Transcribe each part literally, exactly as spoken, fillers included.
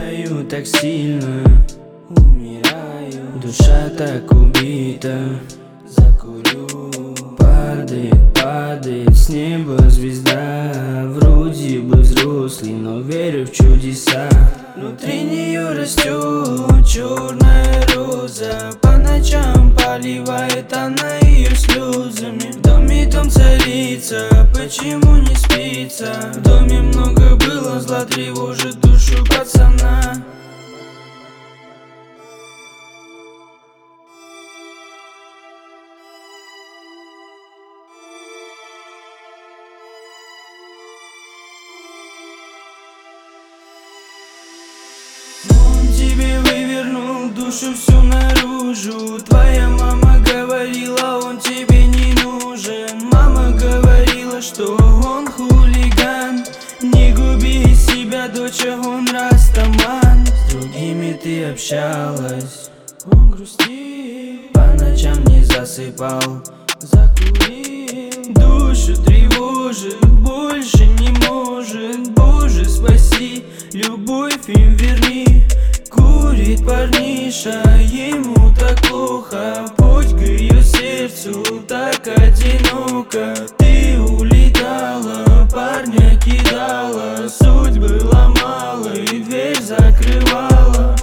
скучаю так сильно, умираю, душа так убита. Закурю, падает, падает с неба звезда. Вроде бы взрослый, но верю в чудеса. Внутри нее растет черная роза. По ночам поливает она ее слезами. В доме том царица, почему не спится? В доме много было зла, тревожит душу пацана. Он тебе вывернул душу всю наружу. Твоя мама говорила, он тебе не нужен. Мама говорила, что он хулиган. Не губи себя, доча, он растаман. С другими ты общалась, он грустил, по ночам не засыпал, закурил. Душу тревожит, больше не может. Боже, спаси, любовь им верни. Курит парниша, ему так плохо. Путь к ее сердцу так одиноко. Ты улетала, парня кидала, судьбы ломала и дверь закрывала.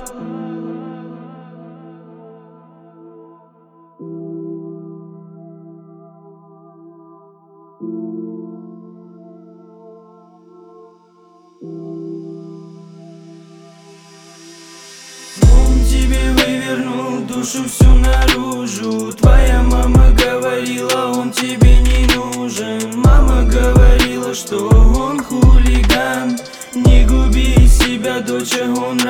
Он тебе вывернул душу всю наружу. Твоя мама говорила, он тебе не нужен. Мама говорила, что он хулиган. Не губи себя, доча, он